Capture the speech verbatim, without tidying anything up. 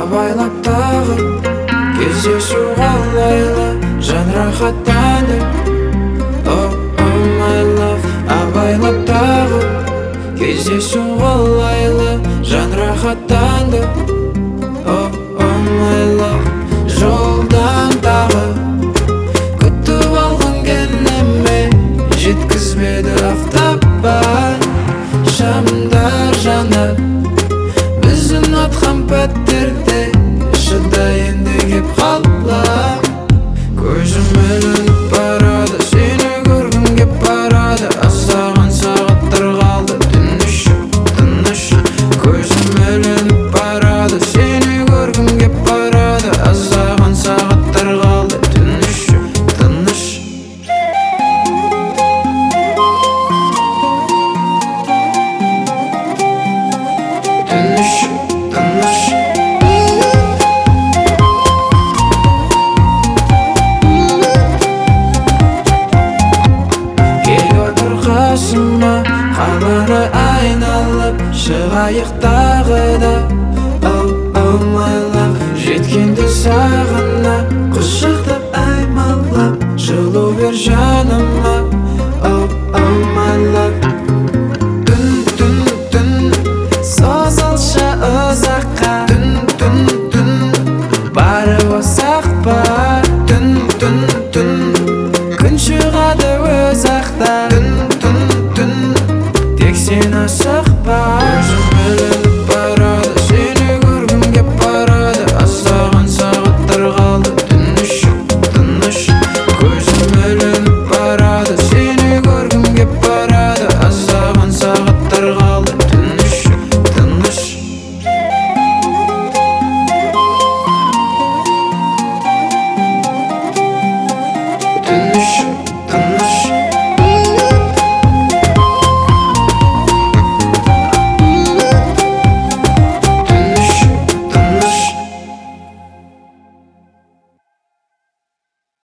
абайлап тағы кездесу қалайлы жан рахаттанды. Oh, oh my love, абайлап тағы кездесу қалайлы жан рахаттанды. Oh, oh my love, жолдан тағы күтіп алған кенеме жеткізбеді автобан. Шамдар жанар біздің атқан пәттерде шыда енді кеп қалам. Көзім ілініп барады, сені көргім кеп барады. Аздаған сағаттар қалды, тыныш, тыныш. Көзім ілініп барады, сені көргім кеп барады. Аздаған сағаттар қалды, тыныш, тыныш. Тыныш, тыныш. Қасыма қаланы айналып шығайық тағы да. Oh, oh my love, жеткенде сағына құшақтап аймалап жылу бер жаныма. Oh, oh my love, түн, түн, түн созылшы ұзаққа. Түн, түн, түн барып осақ бар. Түн, түн, түн күн шығады өз ақта. Сен асықпа, көзім ілініп барады, сені көргім кеп барады. Аздаған сағаттар қалды, тыныш, тыныш. Көзім ілініп